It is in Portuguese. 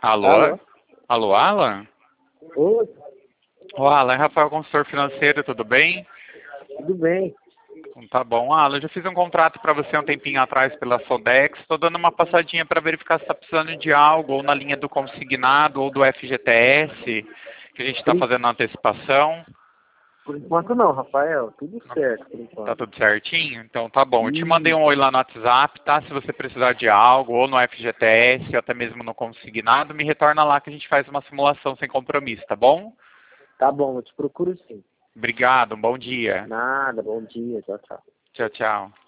Alô? Alô? Alô, Alan? Oi, Ô, Alan, é Rafael, consultor financeiro, tudo bem? tudo bem? Então, tá bom. Alan, eu já fiz um contrato para você um tempinho atrás pela Sodex. Estou dando uma passadinha para verificar se está precisando de algo, ou na linha do consignado, ou do FGTS, que a gente está Por, en- fazendo na antecipação. por enquanto não, Rafael. Tudo certo por Tá enquanto. tudo certinho? Então tá bom. Eu te mandei um Isso. oi lá no WhatsApp, tá? Se você precisar de algo, ou no FGTS, ou até mesmo no consignado, me retorna lá que a gente faz uma simulação sem compromisso, tá bom? Tá bom, eu te procuro sim. Obrigado, um bom dia. Nada, bom dia, tchau, tchau. Tchau, tchau.